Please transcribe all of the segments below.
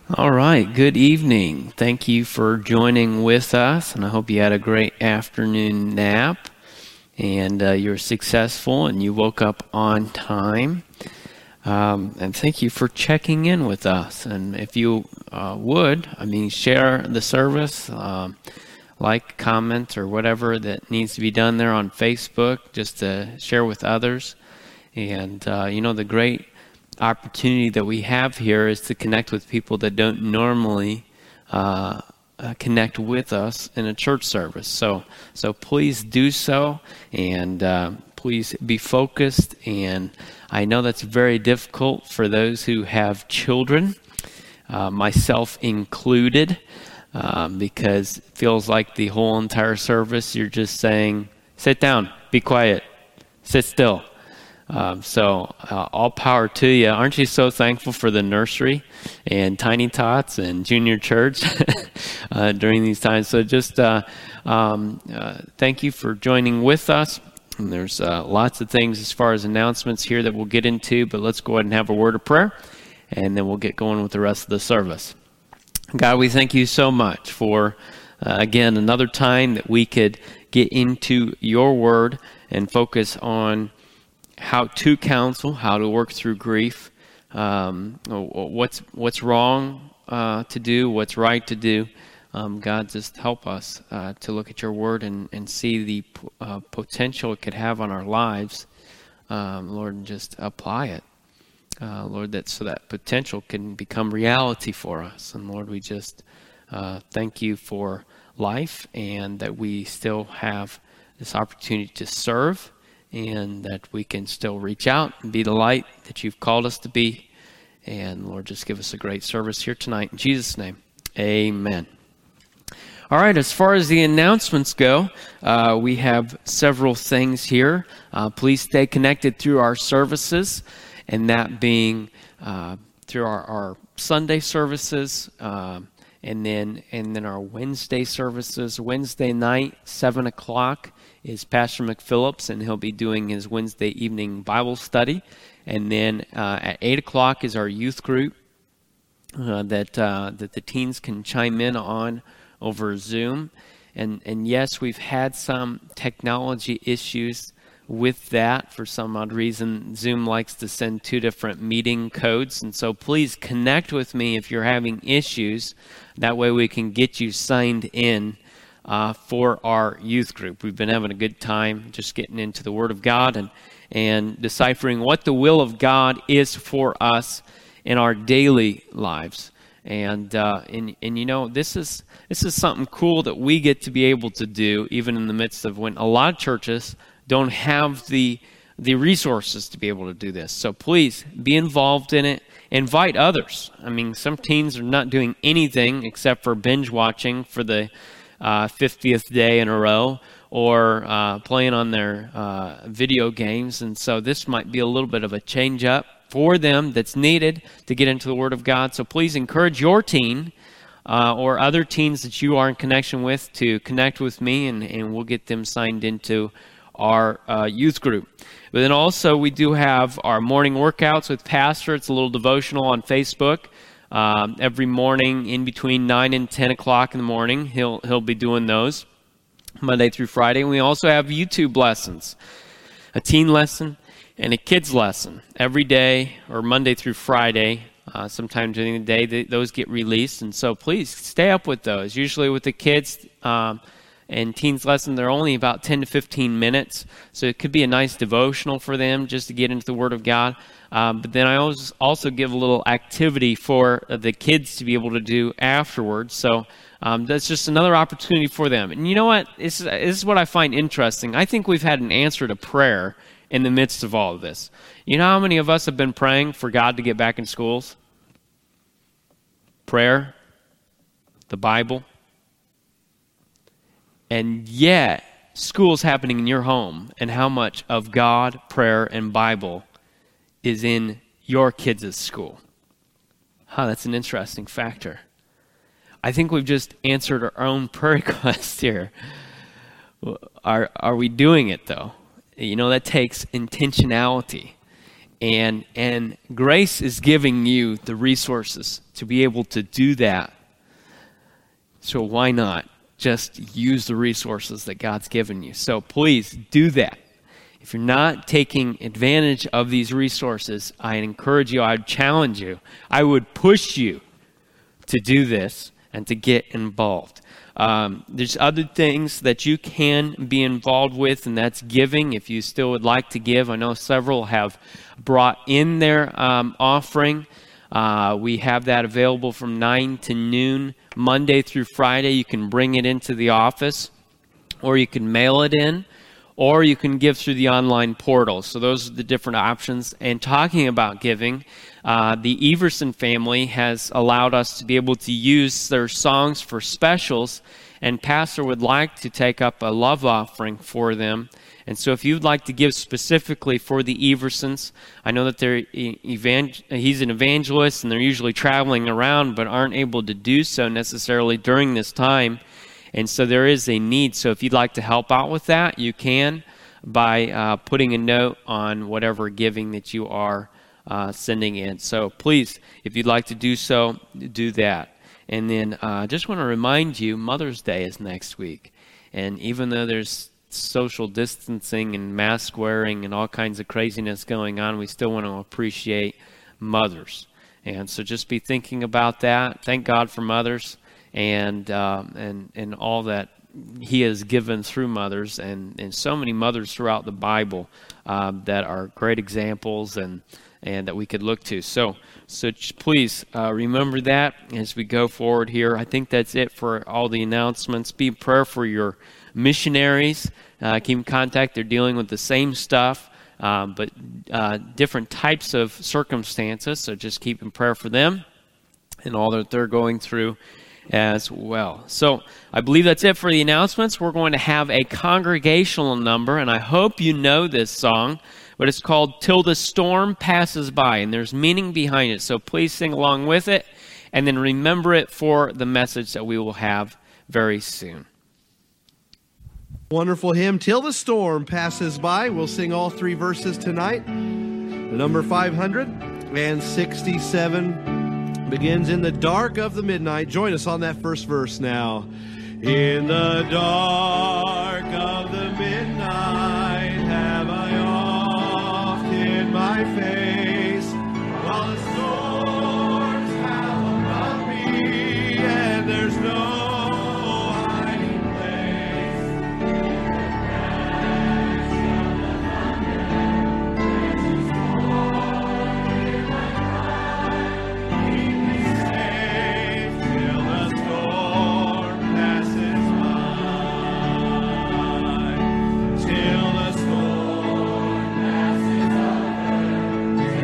All right, good evening. Thank you for joining with us, and I hope you had a great afternoon nap and you're successful and you woke up on time. And thank you for checking in with us. And if you share the service, like, comment, or whatever that needs to be done there on Facebook, just to share with others. And the great opportunity that we have here is to connect with people that don't normally connect with us in a church service. So please do so, and please be focused. And I know that's very difficult for those who have children, myself included, because it feels like the whole entire service you're just saying, sit down, be quiet, sit still. All power to you. Aren't you so thankful for the nursery and Tiny Tots and Junior Church during these times? So just thank you for joining with us. And there's lots of things as far as announcements here that we'll get into, but let's go ahead and have a word of prayer, and then we'll get going with the rest of the service. God, we thank you so much for, again, another time that we could get into your word and focus on how to counsel, how to work through grief, what's wrong to do, what's right to do. God, just help us to look at your word and see the potential it could have on our lives, Lord, and just apply it, Lord, so that potential can become reality for us. And Lord, we just thank you for life, and that we still have this opportunity to serve, and that we can still reach out and be the light that you've called us to be. And Lord, just give us a great service here tonight. In Jesus' name, amen. All right, as far as the announcements go, we have several things here. Please stay connected through our services, and that being through our Sunday services, and then our Wednesday services. Wednesday night, 7 o'clock, is Pastor McPhillips, and he'll be doing his Wednesday evening Bible study. And then at 8 o'clock is our youth group that the teens can chime in on over Zoom. And yes, we've had some technology issues with that. For some odd reason, Zoom likes to send two different meeting codes. And so please connect with me if you're having issues. That way we can get you signed in for our youth group. We've been having a good time just getting into the Word of God and deciphering what the will of God is for us in our daily lives. And this is something cool that we get to be able to do, even in the midst of when a lot of churches don't have the resources to be able to do this. So please be involved in it. Invite others. I mean, some teens are not doing anything except for binge watching for the 50th day in a row, or playing on their video games. And so this might be a little bit of a change up for them that's needed to get into the Word of God. So please encourage your teen or other teens that you are in connection with to connect with me, and we'll get them signed into our youth group. But then also we do have our morning workouts with Pastor. It's a little devotional on Facebook. Every morning in between 9 and 10 o'clock in the morning, he'll be doing those Monday through Friday. And we also have YouTube lessons, a teen lesson and a kids lesson every day, or Monday through Friday. Sometime during the day, those get released. And so please stay up with those. Usually with the kids and teens lesson, they're only about 10 to 15 minutes. So it could be a nice devotional for them just to get into the Word of God. But then I also give a little activity for the kids to be able to do afterwards. So that's just another opportunity for them. And you know what? This is what I find interesting. I think we've had an answer to prayer in the midst of all of this. You know how many of us have been praying for God to get back in schools? Prayer, the Bible. And yet, school's happening in your home, and how much of God, prayer, and Bible is in your kids' school. That's an interesting factor. I think we've just answered our own prayer request here. Are we doing it, though? That takes intentionality. And grace is giving you the resources to be able to do that. So why not just use the resources that God's given you? So please do that. If you're not taking advantage of these resources, I encourage you, I challenge you, I would push you to do this and to get involved. There's other things that you can be involved with, and that's giving. If you still would like to give, I know several have brought in their offering. We have that available from 9 to noon, Monday through Friday. You can bring it into the office, or you can mail it in, or you can give through the online portal. So those are the different options. And talking about giving, the Everson family has allowed us to be able to use their songs for specials, and Pastor would like to take up a love offering for them. And so if you'd like to give specifically for the Eversons, I know that he's an evangelist and they're usually traveling around but aren't able to do so necessarily during this time. And so there is a need. So if you'd like to help out with that, you can by putting a note on whatever giving that you are sending in. So please, if you'd like to do so, do that. And then I just want to remind you, Mother's Day is next week. And even though there's social distancing and mask wearing and all kinds of craziness going on, we still want to appreciate mothers. And so just be thinking about that. Thank God for mothers. And all that He has given through mothers, and so many mothers throughout the Bible that are great examples and that we could look to. So please remember that as we go forward here. I think that's it for all the announcements. Be in prayer for your missionaries. Keep in contact. They're dealing with the same stuff, but different types of circumstances. So just keep in prayer for them and all that they're going through as well. So I believe that's it for the announcements. We're going to have a congregational number, and I hope you know this song, but it's called Till the Storm Passes By, and there's meaning behind it. So please sing along with it, and then remember it for the message that we will have very soon. Wonderful hymn, Till the Storm Passes By. We'll sing all three verses tonight. The number 567 begins in the dark of the midnight. Join us on that first verse now. In the dark of the midnight have I oft hid my face, while the storms howl around me, and there's no hiding place. Till the storm passes by, till the storm passes over.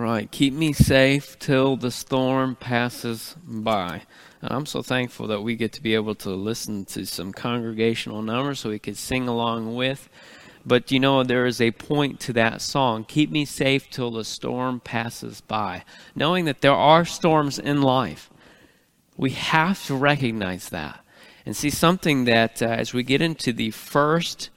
right. Keep me safe till the storm passes by. And I'm so thankful that we get to be able to listen to some congregational numbers so we could sing along with. But there is a point to that song. Keep me safe till the storm passes by. Knowing that there are storms in life, we have to recognize that. And see something that as we get into the first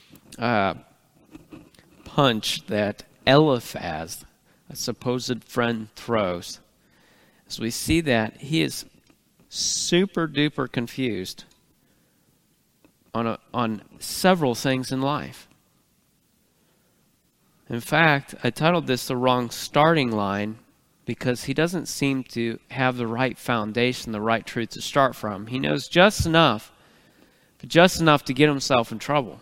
punch that Eliphaz, a supposed friend, throws, as we see that he is super duper confused on several things in life. In fact, I titled this The Wrong Starting Line because he doesn't seem to have the right foundation, the right truth to start from. He knows just enough to get himself in trouble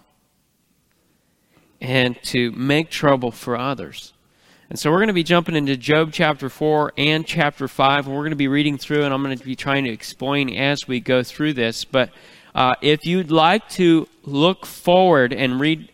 and to make trouble for others. And so we're going to be jumping into Job chapter 4 and chapter 5, and we're going to be reading through, and I'm going to be trying to explain as we go through this. But if you'd like to look forward and read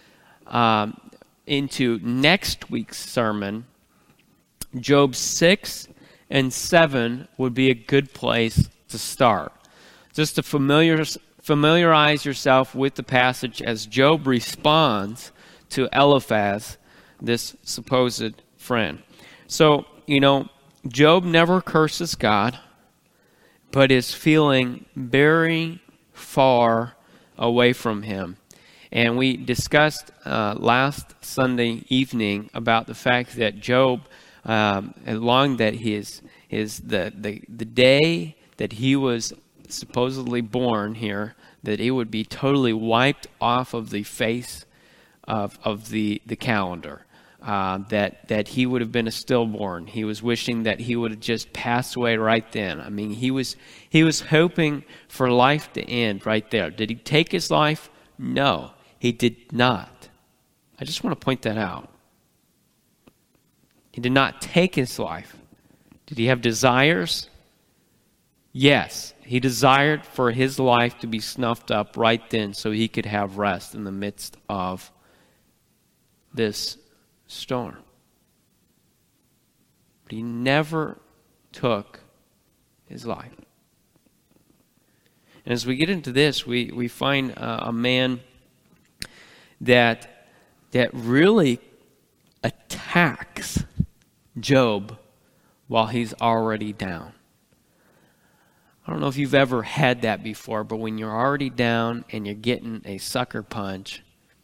into next week's sermon, Job 6 and 7 would be a good place to start. Just to familiarize yourself with the passage as Job responds to Eliphaz, this supposed friend. So, Job never curses God, but is feeling very far away from him. And we discussed last Sunday evening about the fact that Job, along that the day that he was supposedly born here, that it would be totally wiped off of the face of the calendar. That he would have been a stillborn. He was wishing that he would have just passed away right then. I mean, he was hoping for life to end right there. Did he take his life? No, he did not. I just want to point that out. He did not take his life. Did he have desires? Yes, he desired for his life to be snuffed up right then so he could have rest in the midst of this storm. But he never took his life. And as we get into this, we find a man that really attacks Job while he's already down. I don't know if you've ever had that before, but when you're already down and you're getting a sucker punch,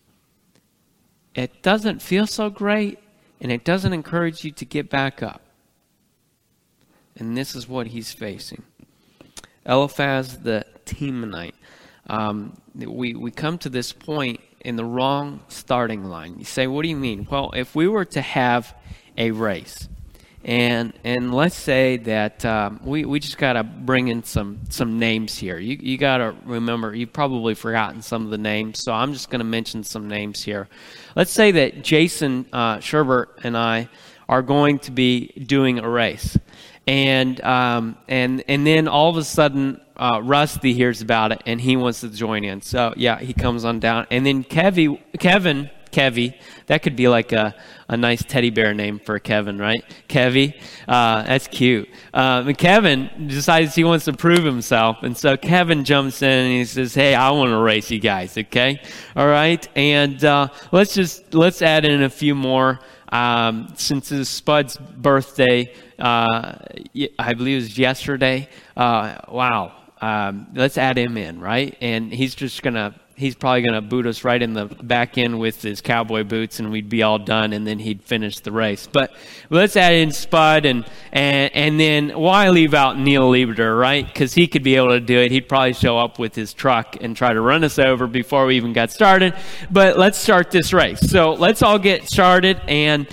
it doesn't feel so great, and it doesn't encourage you to get back up. And this is what he's facing. Eliphaz the Temanite. We come to this point in the wrong starting line. You say, what do you mean? Well, if we were to have a race, and let's say that we just got to bring in some names here. You got to remember, you've probably forgotten some of the names, so I'm just going to mention some names here. Let's say that Jason Sherbert and I are going to be doing a race, and then all of a sudden Rusty hears about it and he wants to join in. So yeah, he comes on down, and then Kevin. That could be like a nice teddy bear name for Kevin, right? Kevy. That's cute. And Kevin decides he wants to prove himself. And so Kevin jumps in and he says, hey, I want to race you guys, okay? All right? And let's add in a few more. Since it's Spud's birthday, I believe it was yesterday. Wow. Let's add him in, right? And he's probably going to boot us right in the back end with his cowboy boots, and we'd be all done, and then he'd finish the race. But let's add in Spud, and then why leave out Neil Lieberter, right? Because he could be able to do it. He'd probably show up with his truck and try to run us over before we even got started. But let's start this race. So let's all get started, and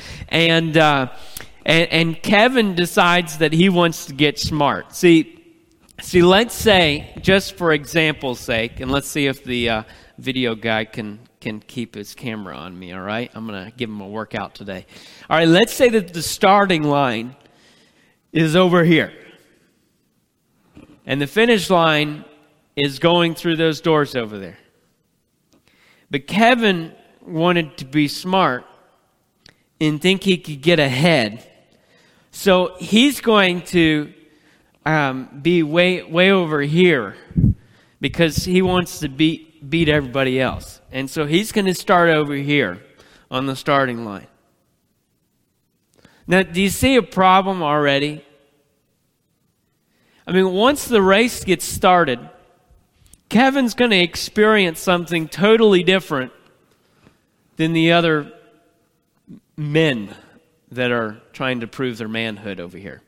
Kevin decides that he wants to get smart. See, let's say, just for example's sake, and let's see if the video guy can keep his camera on me, all right? I'm going to give him a workout today. All right, let's say that the starting line is over here. And the finish line is going through those doors over there. But Kevin wanted to be smart and think he could get ahead So he's going to be way over here because he wants to beat everybody else. And so he's going to start over here on the starting line. Now, do you see a problem already? I mean, once the race gets started, Kevin's going to experience something totally different than the other men that are trying to prove their manhood over here.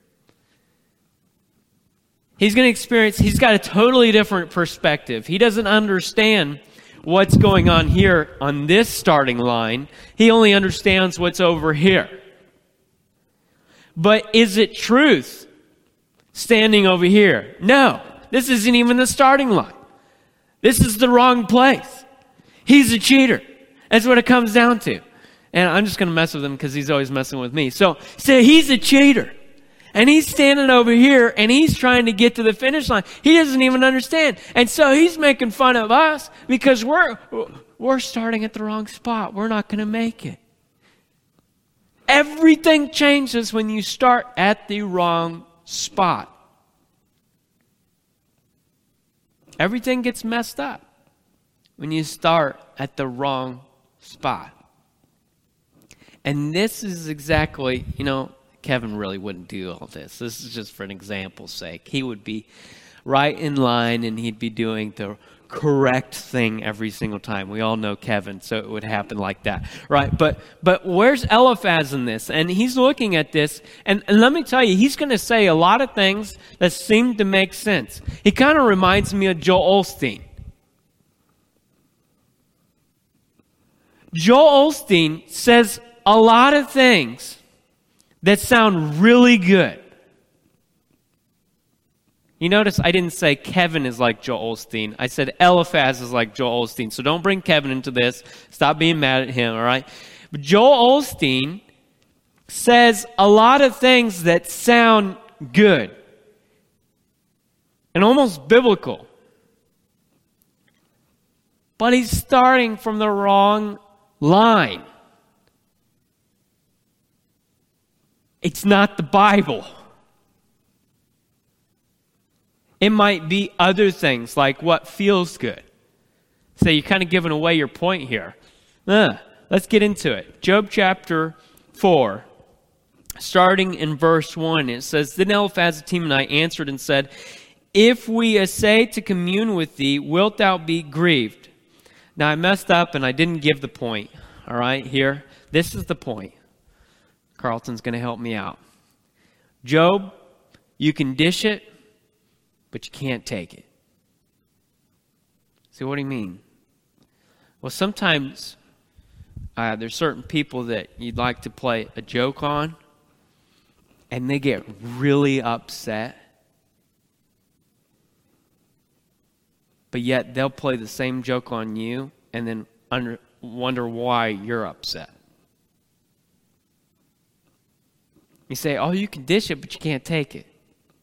He's got a totally different perspective. He doesn't understand what's going on here on this starting line. He only understands what's over here. But is it truth standing over here? No, this isn't even the starting line. This is the wrong place. He's a cheater. That's what it comes down to. And I'm just going to mess with him because he's always messing with me. So he's a cheater. And he's standing over here and he's trying to get to the finish line. He doesn't even understand. And so he's making fun of us because we're starting at the wrong spot. We're not going to make it. Everything changes when you start at the wrong spot. Everything gets messed up when you start at the wrong spot. And this is exactly, Kevin really wouldn't do all this. This is just for an example's sake. He would be right in line and he'd be doing the correct thing every single time. We all know Kevin, so it would happen like that, right? But where's Eliphaz in this? And he's looking at this, and let me tell you, he's going to say a lot of things that seem to make sense. He kind of reminds me of Joel Osteen. Joel Osteen says a lot of things that sound really good. You notice I didn't say Kevin is like Joel Osteen. I said Eliphaz is like Joel Osteen. So don't bring Kevin into this. Stop being mad at him, all right? But Joel Osteen says a lot of things that sound good and almost biblical. But he's starting from the wrong line. It's not the Bible. It might be other things like what feels good. So you're kind of giving away your point here. Let's get into it. Job chapter 4, starting in verse 1, it says, Then Eliphaz the Temanite answered and said, If we essay to commune with thee, wilt thou be grieved? Now I messed up and I didn't give the point. All right, here. This is the point. Carlton's going to help me out. Job, you can dish it, but you can't take it. See, what do you mean? Well, sometimes there's certain people that you'd like to play a joke on, and they get really upset. But yet they'll play the same joke on you and then wonder why you're upset. You say, oh, you can dish it, but you can't take it.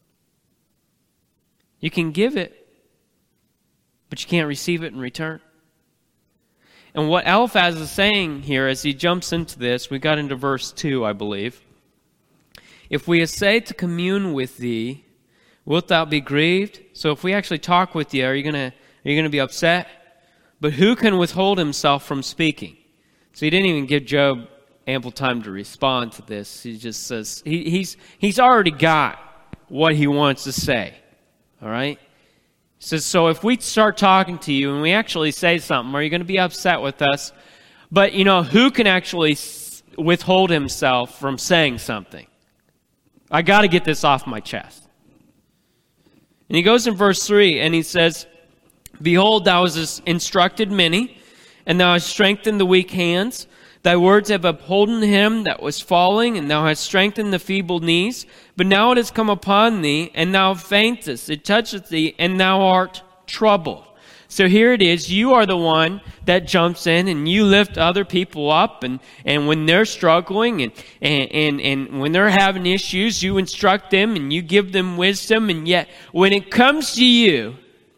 You can give it, but you can't receive it in return. And what Eliphaz is saying here as he jumps into this, we got into verse 2, I believe. If we essay to commune with thee, wilt thou be grieved? So if we actually talk with you, are you gonna be upset? But who can withhold himself from speaking? So he didn't even give Job ample time to respond to this. He just says he's already got what he wants to say. All right? He says, so if we start talking to you and we actually say something, are you going to be upset with us? But, who can actually withhold himself from saying something? I got to get this off my chest. And he goes in verse 3 and he says, Behold, thou hast instructed many, and thou hast strengthened the weak hands. Thy words have upholden him that was falling, and thou hast strengthened the feeble knees. But now it has come upon thee, and thou faintest. It toucheth thee, and thou art troubled. So here it is. You are the one that jumps in, and you lift other people up. And when they're struggling, and when they're having issues, you instruct them, and you give them wisdom. And yet, when it comes to you,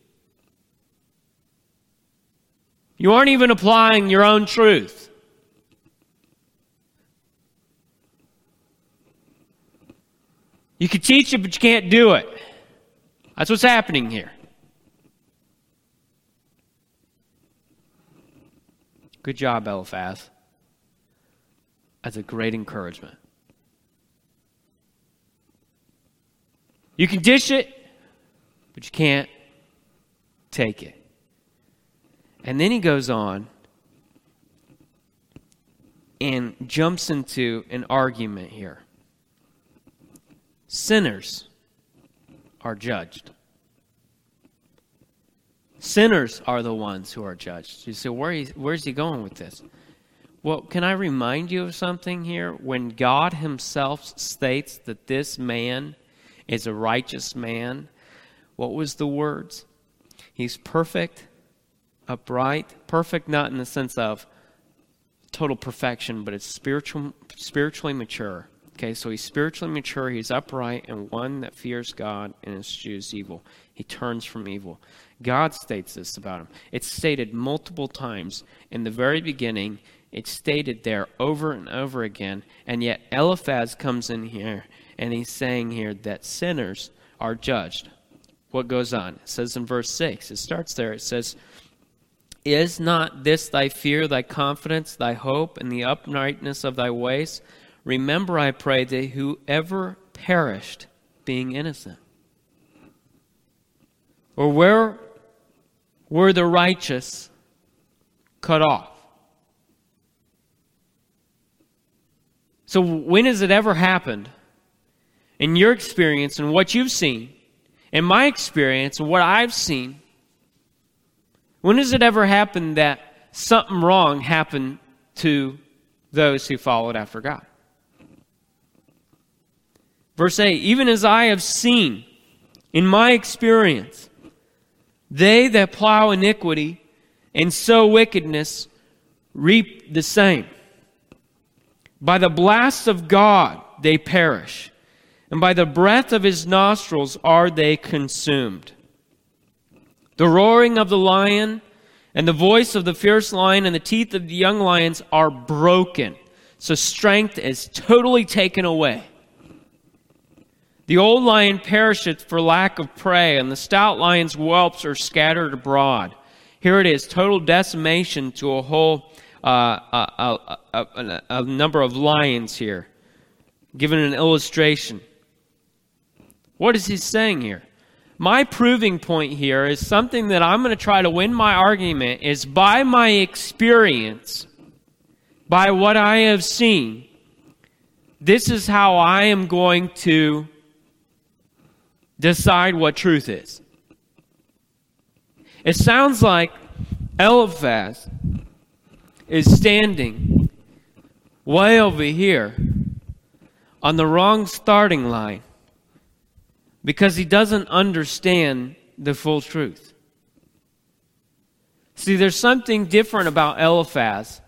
you aren't even applying your own truth. You can teach it, but you can't do it. That's what's happening here. Good job, Eliphaz. That's a great encouragement. You can dish it, but you can't take it. And then he goes on and jumps into an argument here. Sinners are judged. Sinners are the ones who are judged. You say, where's he going with this? Well, can I remind you of something here? When God himself states that this man is a righteous man, what was the words? He's perfect, upright. Perfect not in the sense of total perfection, but it's spiritually mature. Okay, so he's spiritually mature, he's upright, and one that fears God and eschews evil. He turns from evil. God states this about him. It's stated multiple times. In the very beginning, it's stated there over and over again, and yet Eliphaz comes in here, and he's saying here that sinners are judged. What goes on? It says in verse 6, it starts there, it says, "Is not this thy fear, thy confidence, thy hope, and the uprightness of thy ways? Remember, I pray thee, whoever perished, being innocent. Or where were the righteous cut off?" So when has it ever happened in your experience and what you've seen, in my experience and what I've seen, when has it ever happened that something wrong happened to those who followed after God? Verse 8, "Even as I have seen in my experience, they that plow iniquity and sow wickedness reap the same. By the blast of God they perish, and by the breath of his nostrils are they consumed. The roaring of the lion and the voice of the fierce lion and the teeth of the young lions are broken." So strength is totally taken away. "The old lion perisheth for lack of prey, and the stout lion's whelps are scattered abroad." Here it is, total decimation to a whole a number of lions here, given an illustration. What is he saying here? My proving point here is something that I'm going to try to win my argument is by my experience, by what I have seen, this is how I am going to decide what truth is. It sounds like Eliphaz is standing way over here on the wrong starting line because he doesn't understand the full truth. See, there's something different about Eliphaz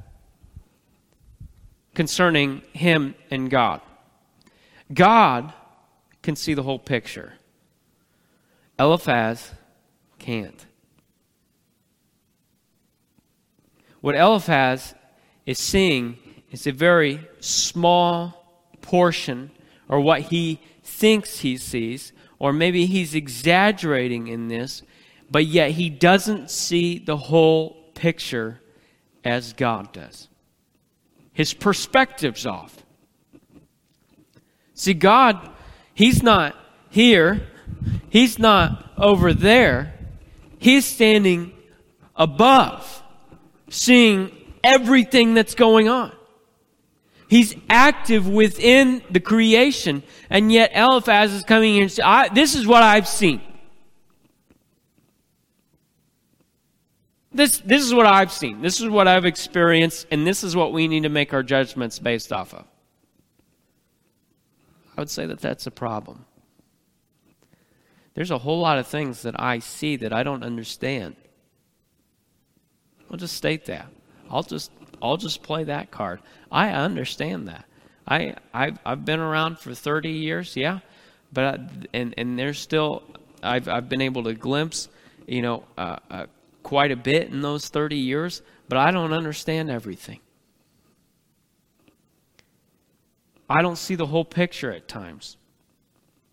concerning him and God. God can see the whole picture. Eliphaz can't. What Eliphaz is seeing is a very small portion, or what he thinks he sees, or maybe he's exaggerating in this, but yet he doesn't see the whole picture as God does. His perspective's off. See, God, he's not here. He's not over there. He's standing above, seeing everything that's going on. He's active within the creation, and yet Eliphaz is coming here and saying, this is what I've seen. This is what I've seen. This is what I've experienced, and this is what we need to make our judgments based off of. I would say that that's a problem. There's a whole lot of things that I see that I don't understand. I'll just state that. I'll just play that card. I understand that. I've been around for 30 years, yeah, but and there's still I've been able to glimpse, quite a bit in those 30 years, but I don't understand everything. I don't see the whole picture at times.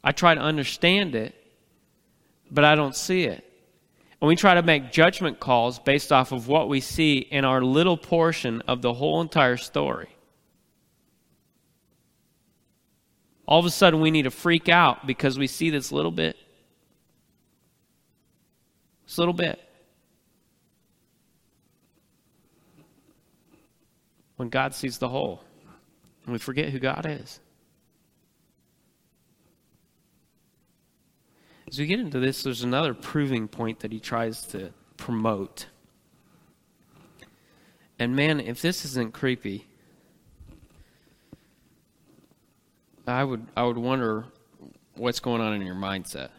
I try to understand it, but I don't see it. And we try to make judgment calls based off of what we see in our little portion of the whole entire story. All of a sudden, we need to freak out because we see this little bit. This little bit. When God sees the whole. And we forget who God is. As we get into this, there's another proving point that he tries to promote. And man, if this isn't creepy, I would wonder what's going on in your mindset.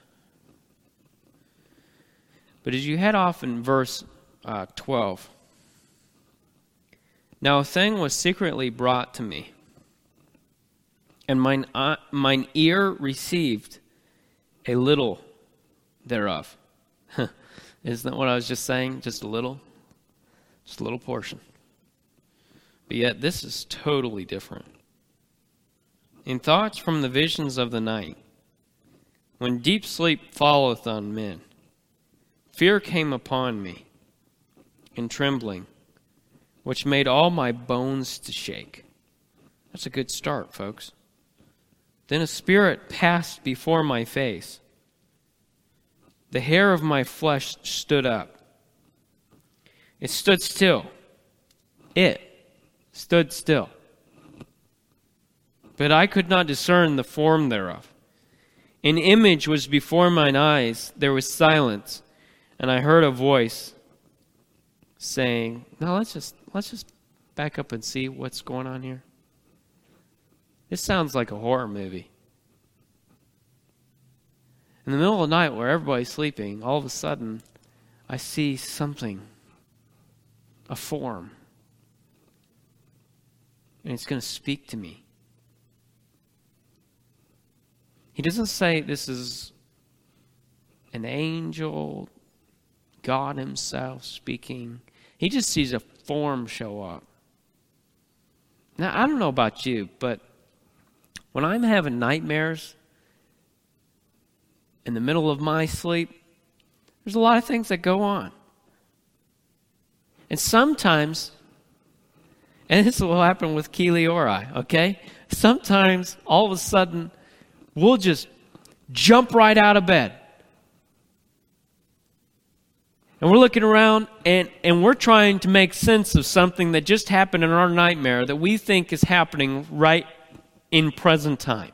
But as you head off in verse 12, now a thing was secretly brought to me, and mine ear received a little thereof. Isn't that what I was just saying? Just a little portion. But yet this is totally different. In thoughts from the visions of the night, when deep sleep falleth on men, fear came upon me, and trembling, which made all my bones to shake. That's a good start, folks. Then a spirit passed before my face. The hair of my flesh stood up. It stood still. It stood still. But I could not discern the form thereof. An image was before mine eyes. There was silence, and I heard a voice saying, "Now let's just back up and see what's going on here." This sounds like a horror movie. In the middle of the night where everybody's sleeping, all of a sudden, I see something, a form. And it's going to speak to me. He doesn't say this is an angel, God himself speaking. He just sees a form show up. Now, I don't know about you, but when I'm having nightmares in the middle of my sleep, there's a lot of things that go on. And sometimes, and this will happen with Keely or I, okay? Sometimes, all of a sudden, we'll just jump right out of bed. And we're looking around and we're trying to make sense of something that just happened in our nightmare that we think is happening right in present time.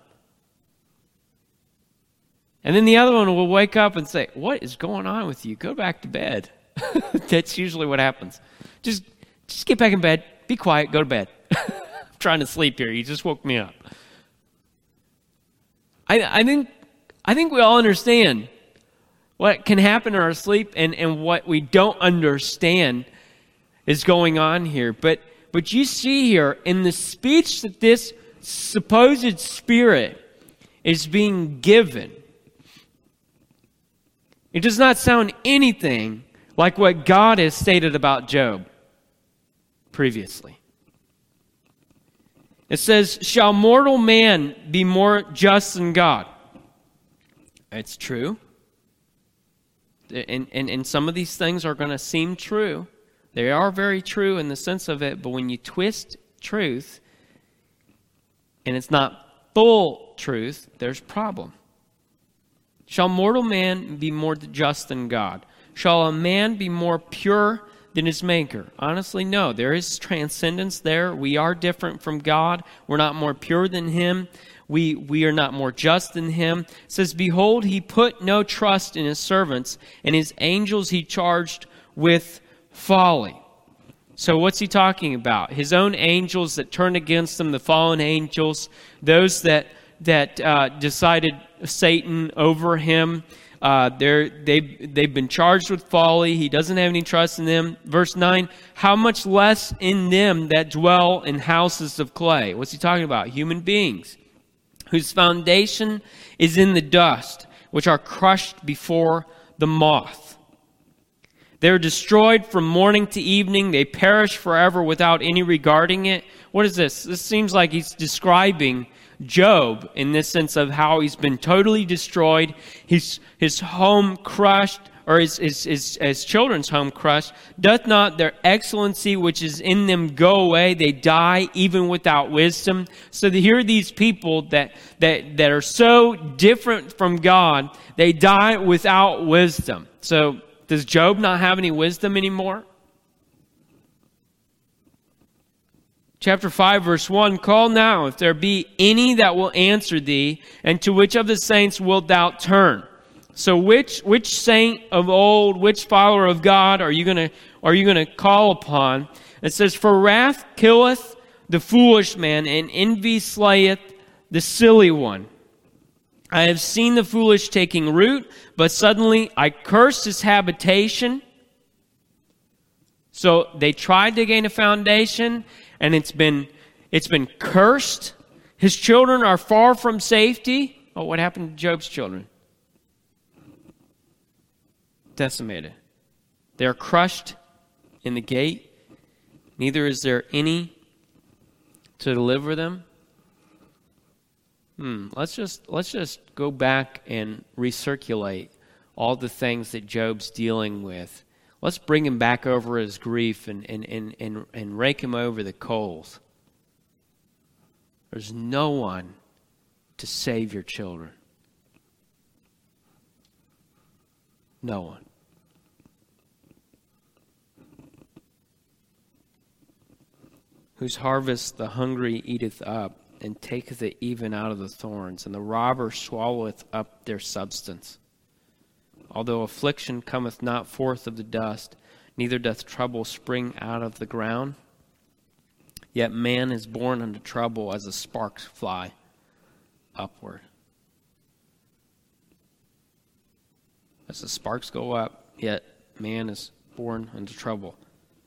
And then the other one will wake up and say, "What is going on with you? Go back to bed." That's usually what happens. Just get back in bed. Be quiet. Go to bed. I'm trying to sleep here. You just woke me up. I think we all understand what can happen in our sleep and what we don't understand is going on here. But you see here in the speech that this supposed spirit is being given, it does not sound anything like what God has stated about Job previously. It says, "Shall mortal man be more just than God?" It's true. And some of these things are going to seem true. They are very true in the sense of it, but when you twist truth and it's not full truth, there's a problem. Shall mortal man be more just than God? Shall a man be more pure than his maker? Honestly, no. There is transcendence there. We are different from God. We're not more pure than him. We are not more just than him. It says, "Behold, he put no trust in his servants, and his angels he charged with folly." So what's he talking about? His own angels that turned against him, the fallen angels, those that decided Satan over him. They've been charged with folly. He doesn't have any trust in them. Verse 9, "How much less in them that dwell in houses of clay?" What's he talking about? Human beings, whose foundation is in the dust, which are crushed before the moth. They're destroyed from morning to evening. They perish forever without any regarding it. What is this? This seems like he's describing Job in this sense of how he's been totally destroyed, his home crushed, or his children's home crushed. Doth not their excellency which is in them go away? They die even without wisdom. So here are these people that are so different from God, they die without wisdom. So does Job not have any wisdom anymore? Chapter 5, verse 1, call now, if there be any that will answer thee, and to which of the saints wilt thou turn? So which saint of old, which follower of God are you gonna call upon? It says, for wrath killeth the foolish man, and envy slayeth the silly one. I have seen the foolish taking root, but suddenly I cursed his habitation. So they tried to gain a foundation, and it's been cursed. His children are far from safety. Oh, what happened to Job's children? Decimated. They are crushed in the gate. Neither is there any to deliver them. Let's just go back and recirculate all the things that Job's dealing with. Let's bring him back over his grief and rake him over the coals. There's no one to save your children. No one. Whose harvest the hungry eateth up, and taketh it even out of the thorns, and the robber swalloweth up their substance. Although affliction cometh not forth of the dust, neither doth trouble spring out of the ground, yet man is born unto trouble as the sparks fly upward. As the sparks go up, yet man is born unto trouble.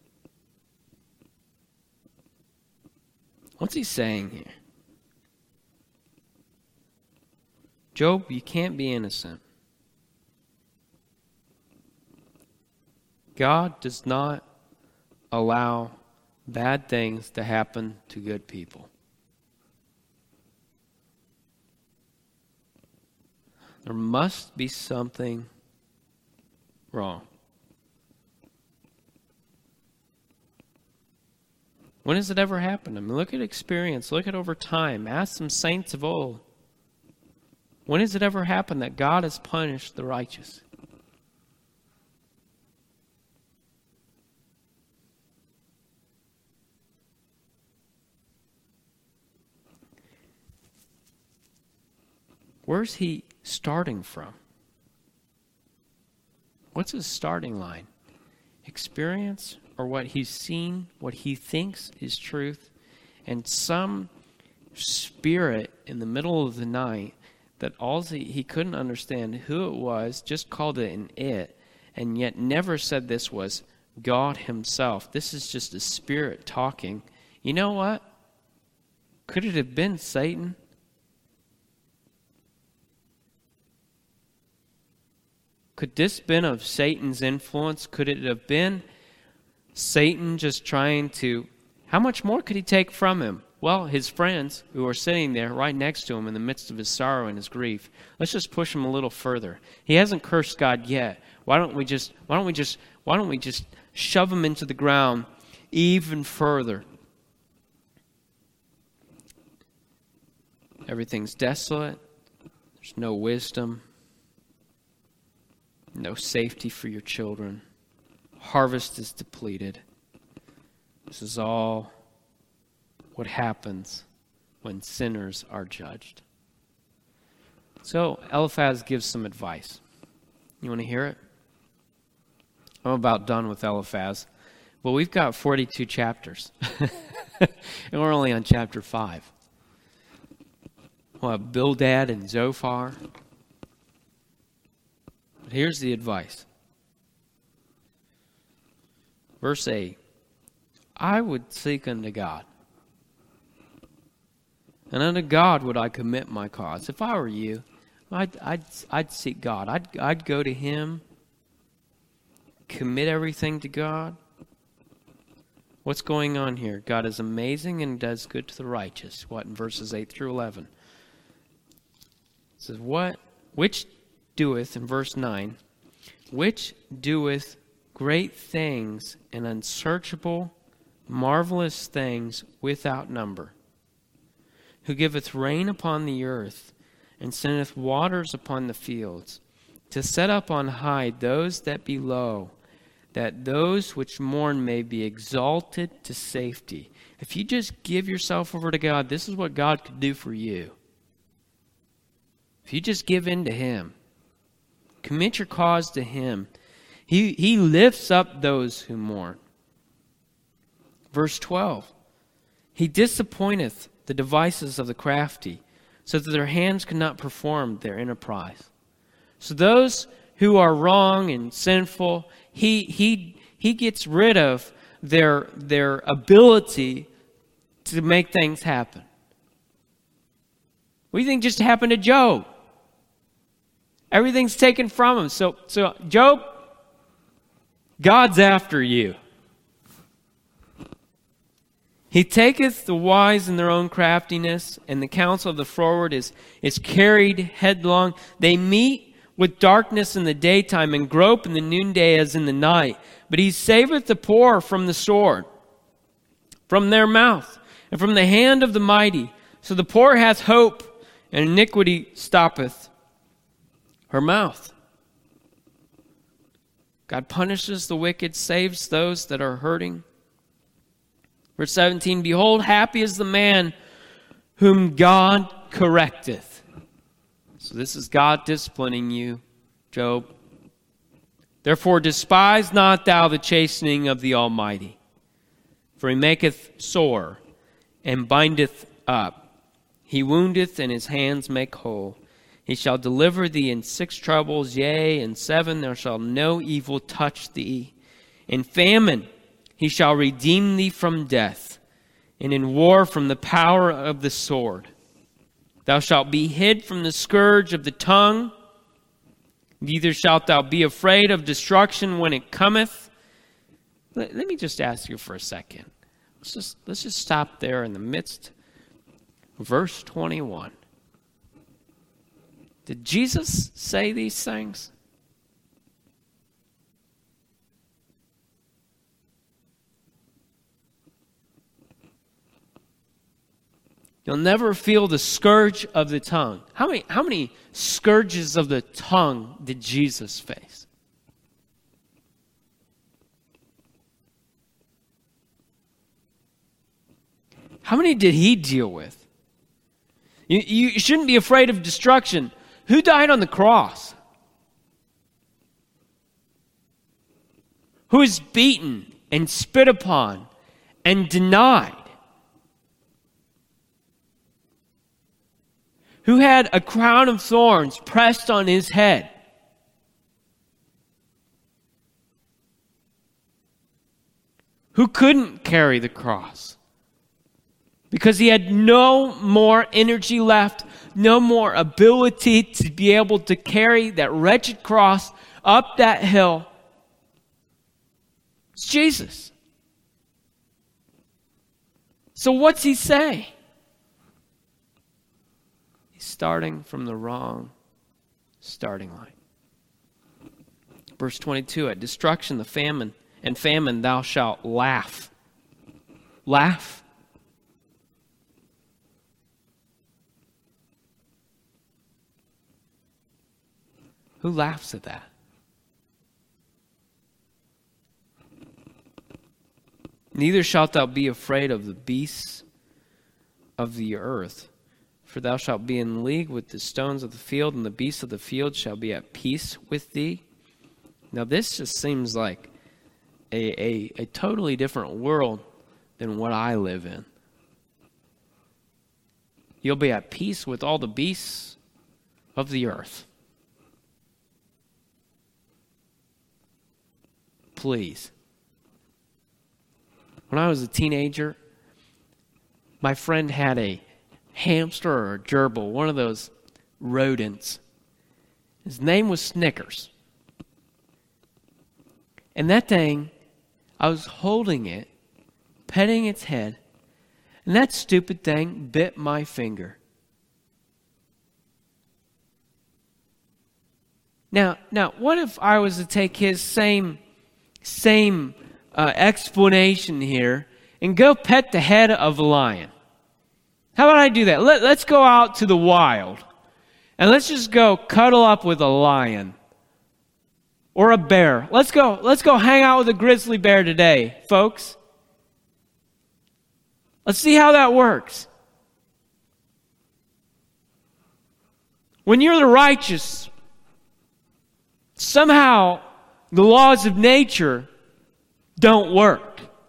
What's he saying here? Job, you can't be innocent. God does not allow bad things to happen to good people. There must be something wrong. When has it ever happened? I mean, look at experience. Look at over time. Ask some saints of old. When has it ever happened that God has punished the righteous? Where's he starting from? What's his starting line? Experience, or what he's seen, what he thinks is truth, and some spirit in the middle of the night that he couldn't understand who it was, just called it an it, and yet never said this was God himself. This is just a spirit talking. You know what? Could it have been Satan? Could this been of Satan's influence? Could it have been Satan just trying to... How much more could he take from him? Well, his friends who are sitting there right next to him in the midst of his sorrow and his grief. Let's just push him a little further. He hasn't cursed God yet. Why don't we just shove him into the ground even further? Everything's desolate. There's no wisdom. No safety for your children. Harvest is depleted. This is all what happens when sinners are judged. So Eliphaz gives some advice. You want to hear it? I'm about done with Eliphaz. Well, we've got 42 chapters. And we're only on chapter 5. We'll have Bildad and Zophar. But here's the advice. Verse 8. I would seek unto God. And unto God would I commit my cause. If I were you, I'd seek God. I'd go to Him. Commit everything to God. What's going on here? God is amazing and does good to the righteous. What, in verses 8 through 11? says, which doeth, in verse 9, which doeth great things and unsearchable, marvelous things without number, who giveth rain upon the earth, and sendeth waters upon the fields, to set up on high those that be low, that those which mourn may be exalted to safety. If you just give yourself over to God, this is what God could do for you. If you just give in to Him, commit your cause to Him, He lifts up those who mourn. Verse 12, He disappointeth the devices of the crafty, so that their hands cannot perform their enterprise. So those who are wrong and sinful, He gets rid of their ability to make things happen. What do you think just happened to Job? Everything's taken from him. So Job, God's after you. He taketh the wise in their own craftiness, and the counsel of the froward is carried headlong. They meet with darkness in the daytime, and grope in the noonday as in the night. But He saveth the poor from the sword, from their mouth, and from the hand of the mighty. So the poor hath hope, and iniquity stoppeth her mouth. God punishes the wicked, saves those that are hurting. Verse 17, Behold, happy is the man whom God correcteth. So this is God disciplining you, Job. Therefore despise not thou the chastening of the Almighty, for He maketh sore and bindeth up. He woundeth, and His hands make whole. He shall deliver thee in 6 troubles, yea, in 7 there shall no evil touch thee. In famine He shall redeem thee from death, and in war from the power of the sword. Thou shalt be hid from the scourge of the tongue, neither shalt thou be afraid of destruction when it cometh. Let me just ask you for a second. Let's just stop there in the midst. Verse 21. Did Jesus say these things? You'll never feel the scourge of the tongue. How many scourges of the tongue did Jesus face? How many did He deal with? You shouldn't be afraid of destruction. Who died on the cross? Who is beaten and spit upon and denied? Who had a crown of thorns pressed on His head? Who couldn't carry the cross because He had no more energy left, no more ability to be able to carry that wretched cross up that hill? It's Jesus. So what's He say? He's starting from the wrong starting line. Verse 22, at destruction, the famine, and famine thou shalt laugh. Laugh. Who laughs at that? Neither shalt thou be afraid of the beasts of the earth, for thou shalt be in league with the stones of the field, and the beasts of the field shall be at peace with thee. Now this just seems like a totally different world than what I live in. You'll be at peace with all the beasts of the earth. Please. When I was a teenager, my friend had a hamster or a gerbil, one of those rodents. His name was Snickers. And that thing, I was holding it, petting its head, and that stupid thing bit my finger. Now, what if I was to take his same explanation here and go pet the head of a lion? How about I do that? Let's go out to the wild and let's just go cuddle up with a lion or a bear. Let's go hang out with a grizzly bear today, folks. Let's see how that works. When you're the righteous, somehow the laws of nature don't work.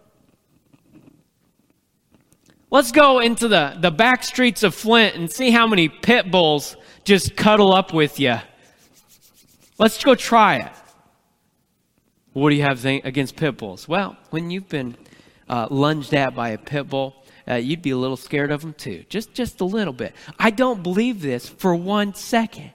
Let's go into the back streets of Flint and see how many pit bulls just cuddle up with you. Let's go try it. What do you have against pit bulls? Well, when you've been lunged at by a pit bull, you'd be a little scared of them too. Just a little bit. I don't believe this for 1 second.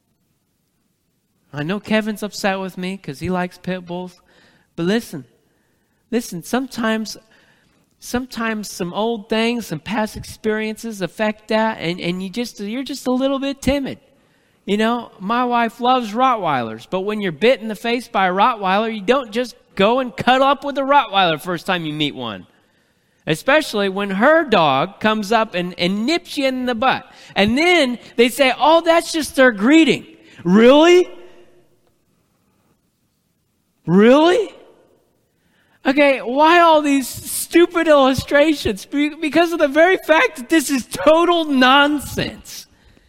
I know Kevin's upset with me because he likes pit bulls. But listen, sometimes some old things, some past experiences affect that, and you're just a little bit timid. You know, my wife loves Rottweilers, but when you're bit in the face by a Rottweiler, you don't just go and cuddle up with a Rottweiler first time you meet one. Especially when her dog comes up and nips you in the butt. And then they say, oh, that's just their greeting. Really? Really? Okay, why all these stupid illustrations? Because of the very fact that this is total nonsense.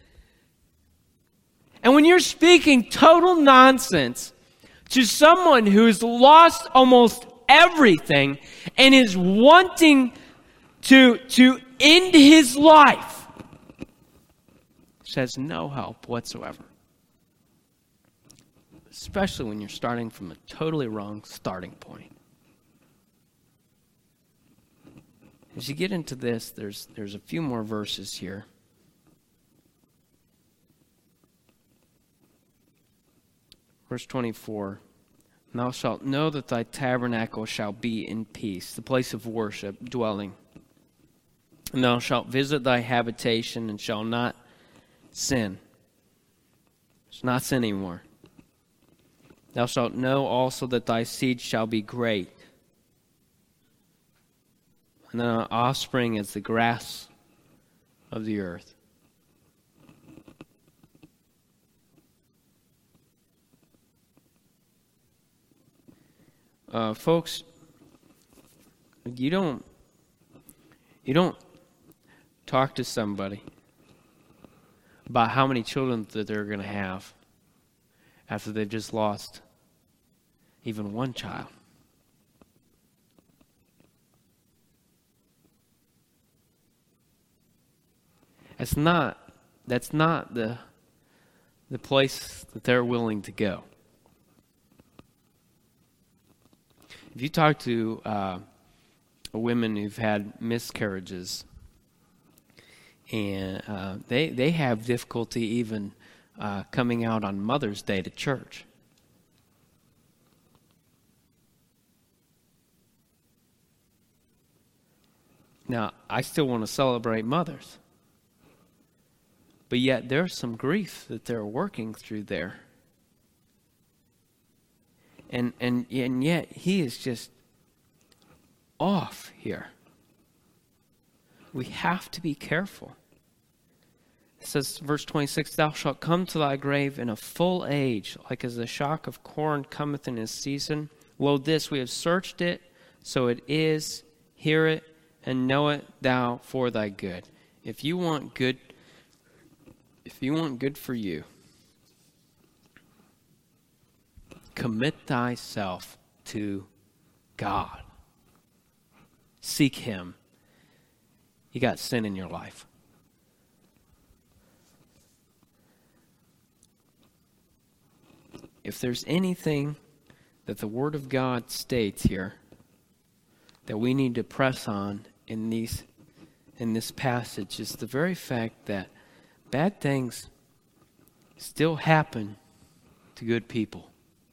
And when you're speaking total nonsense to someone who's lost almost everything and is wanting to end his life, which has no help whatsoever. Especially when you're starting from a totally wrong starting point. As you get into this, there's a few more verses here. Verse 24. Thou shalt know that thy tabernacle shall be in peace, the place of worship, dwelling. And thou shalt visit thy habitation and shall not sin. It's not sin anymore. Thou shalt know also that thy seed shall be great, and thy offspring as the grass of the earth. Folks, you don't talk to somebody about how many children that they're going to have after they've just lost even one child. That's not the place that they're willing to go. If you talk to women who've had miscarriages, and they have difficulty even coming out on Mother's Day to church. Now, I still want to celebrate mothers, but yet there's some grief that they're working through there. And yet he is just off here. We have to be careful. It says, verse 26, Thou shalt come to thy grave in a full age, like as the shock of corn cometh in his season. Lo, this we have searched it, so it is. Hear it, and know it thou for thy good. If you want good for you, commit thyself to God. Seek him. You got sin in your life. If there's anything that the Word of God states here that we need to press on in this passage, is the very fact that bad things still happen to good people.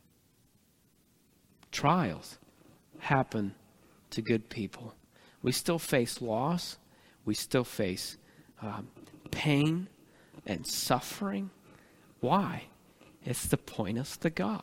Trials happen to good people. We still face loss. We still face pain and suffering. Why? It's to point us to God.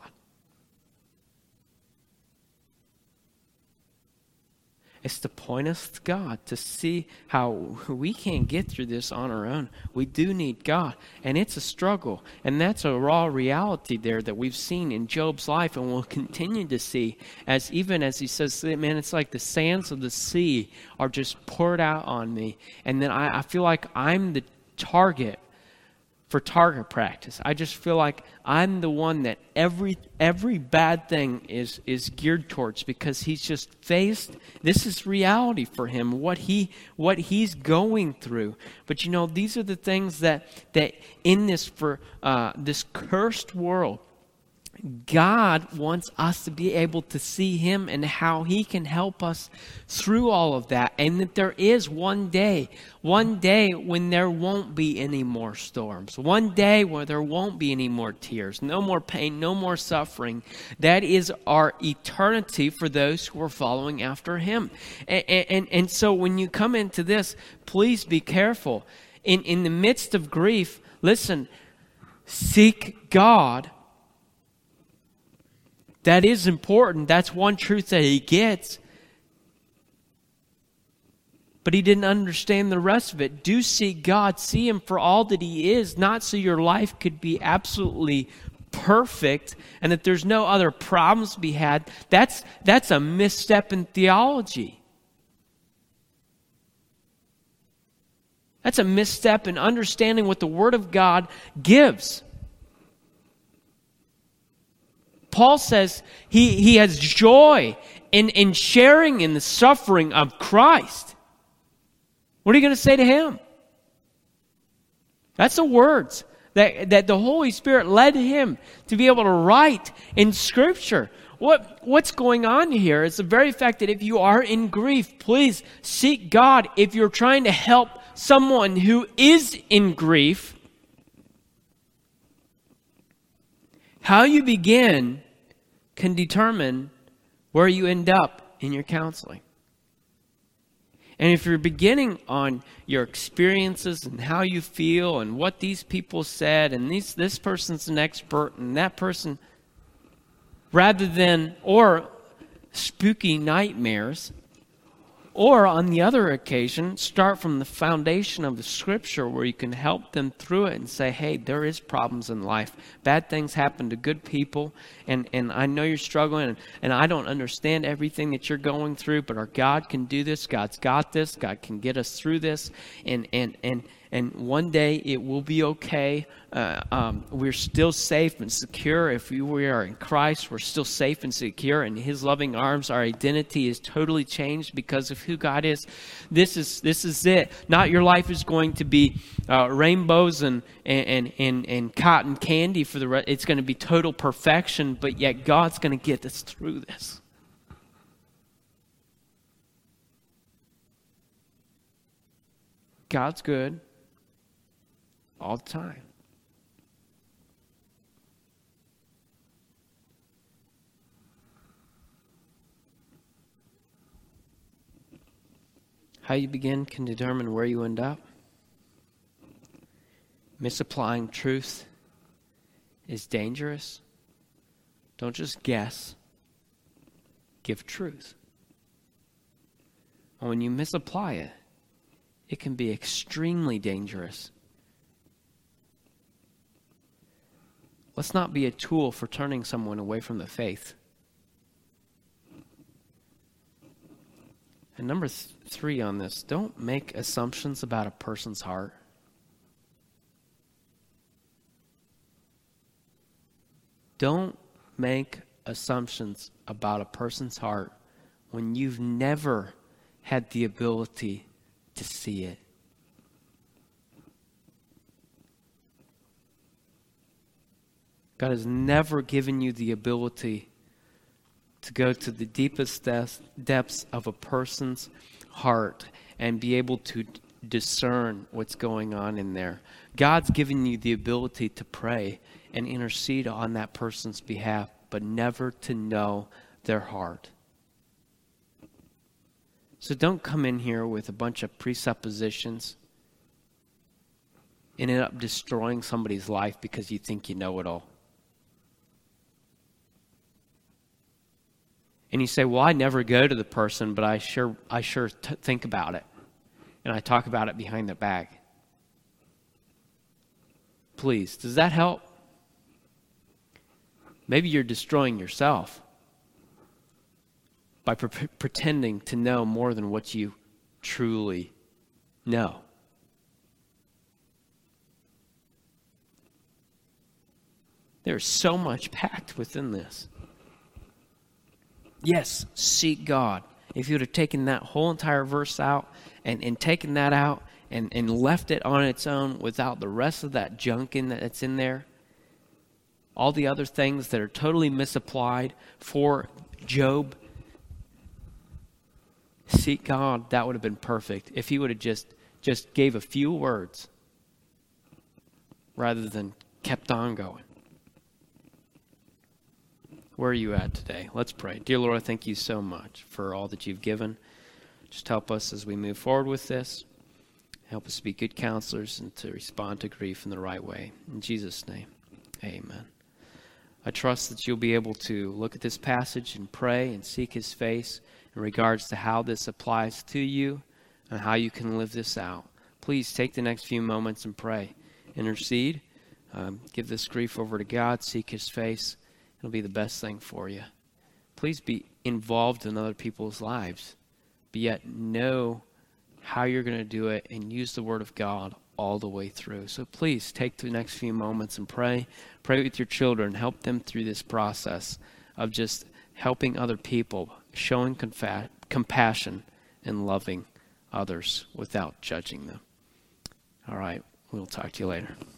It's to point us to God, to see how we can't get through this on our own. We do need God, and it's a struggle. And that's a raw reality there that we've seen in Job's life and will continue to see, as even as he says, man, it's like the sands of the sea are just poured out on me. And then I feel like I'm the target for target practice. I just feel like I'm the one that every bad thing is geared towards, because he's just faced, this is reality for him, what he's going through. But these are the things that in this this cursed world, God wants us to be able to see him and how he can help us through all of that. And that there is one day when there won't be any more storms. One day where there won't be any more tears, no more pain, no more suffering. That is our eternity for those who are following after him. And so when you come into this, please be careful. In the midst of grief, listen, seek God. That is important. That's one truth that he gets. But he didn't understand the rest of it. Do seek God. See him for all that he is. Not so your life could be absolutely perfect and that there's no other problems to be had. That's a misstep in theology. That's a misstep in understanding what the Word of God gives. Paul says he has joy in sharing in the suffering of Christ. What are you going to say to him? That's the words that the Holy Spirit led him to be able to write in Scripture. What's going on here is the very fact that if you are in grief, please seek God. If you're trying to help someone who is in grief, how you begin can determine where you end up in your counseling. And if you're beginning on your experiences and how you feel and what these people said and this person's an expert and that person, rather than, or spooky nightmares, or on the other occasion, start from the foundation of the Scripture where you can help them through it and say, hey, there is problems in life. Bad things happen to good people, and I know you're struggling, and I don't understand everything that you're going through, but our God can do this. God's got this. God can get us through this, and one day it will be okay. We're still safe and secure. If we are in Christ, we're still safe and secure in his loving arms. Our identity is totally changed because of who God is. This is it. Not your life is going to be rainbows and cotton candy for the rest. It's going to be total perfection, but yet God's going to get us through this. God's good all the time. How you begin can determine where you end up. Misapplying truth is dangerous. Don't just guess. Give truth. And when you misapply it, it can be extremely dangerous. Let's not be a tool for turning someone away from the faith. And number 3 on this, don't make assumptions about a person's heart. Don't make assumptions about a person's heart when you've never had the ability to see it. God has never given you the ability to go to the deepest depths of a person's heart and be able to discern what's going on in there. God's given you the ability to pray and intercede on that person's behalf, but never to know their heart. So don't come in here with a bunch of presuppositions and end up destroying somebody's life because you think you know it all. And you say, well, I never go to the person, but I sure think about it. And I talk about it behind their back. Please, does that help? Maybe you're destroying yourself by pretending to know more than what you truly know. There's so much packed within this. Yes, seek God. If you would have taken that whole entire verse out and taken that out and left it on its own without the rest of that junk that's in there, all the other things that are totally misapplied for Job, seek God, that would have been perfect. If he would have just gave a few words rather than kept on going. Where are you at today? Let's pray. Dear Lord, I thank you so much for all that you've given. Just help us as we move forward with this. Help us to be good counselors and to respond to grief in the right way. In Jesus' name, amen. I trust that you'll be able to look at this passage and pray and seek his face in regards to how this applies to you and how you can live this out. Please take the next few moments and pray. Intercede. Give this grief over to God. Seek his face. It'll be the best thing for you. Please be involved in other people's lives, but yet know how you're going to do it and use the Word of God all the way through. So please take the next few moments and pray. Pray with your children. Help them through this process of just helping other people, showing compassion and loving others without judging them. All right, we'll talk to you later.